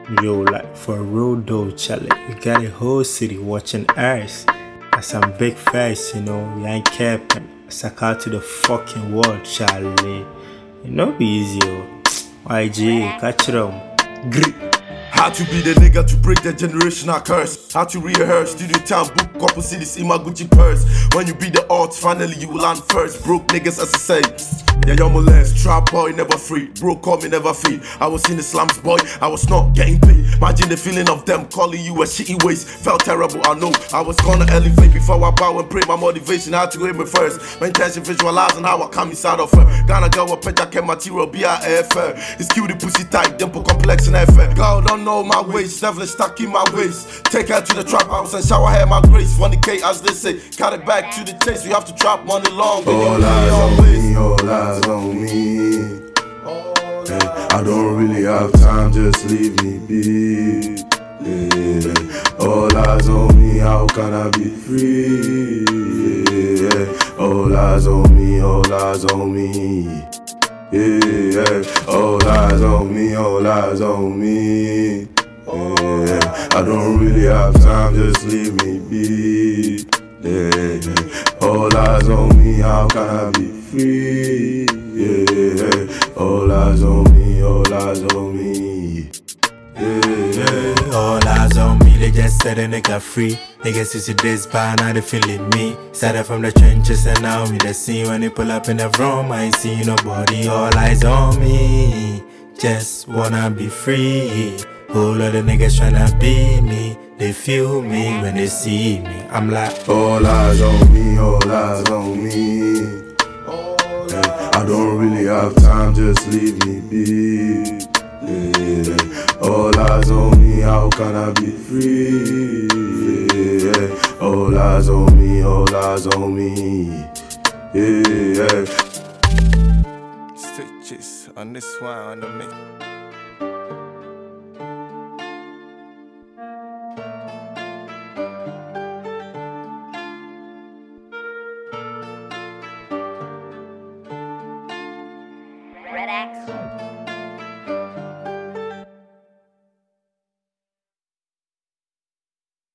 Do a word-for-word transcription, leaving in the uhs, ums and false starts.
Yo, like for real though, Charlie, we got a whole city watching us. That's some big face, you know, we ain't capping. Suck out to the fucking world, Charlie. You know, be easy, yo. Y G, catch them. Grip. How to be the nigga to break the generational curse. How to rehearse, studio time, book couple cities in my Gucci purse. When you be the odds, finally you will land first. Broke niggas as I say. Yeah, you're molest, trap boy, never free. Broke call me, never feed. I was in the slums, boy, I was not getting paid. Imagine the feeling of them calling you a shitty waste. Felt terrible, I know. I was gonna elevate before I bow and pray. My motivation had to hit me first. My intention visualizing how I come inside of her. Gonna go a pet, I can material, be a F R. It's cute, the pussy tight, dimple complex and F R. Girl, don't know my waist, definitely stuck in my waist. Take her to the trap house and shower her my grace. Funny K, as they say, cut it back to the chase. We have to trap money long. All eyes on me, all eyes on me. Yeah, I don't really have time, just leave me be. Yeah, all eyes on me, how can I be free? Yeah, all eyes on me, all eyes on me. Yeah, all eyes on me, all eyes on me. Yeah, I don't really have time, just leave me be. Yeah, all eyes on me, how can I be free? Yeah, all eyes on me, all eyes on me. Yeah, all eyes on me, they just said a nigga free. Niggas used to this by now they feeling me. Started from the trenches and now me the scene. When they pull up in the room, I ain't see nobody. All eyes on me, just wanna be free. Whole lot of niggas tryna be me. They feel me when they see me. I'm like, all eyes on me, all eyes on me. Yeah, I don't really have time, just leave me be. Yeah, all eyes on me, how can I be free? Yeah, all eyes on me, all eyes on me. Yeah, Stitches on this one on the mix.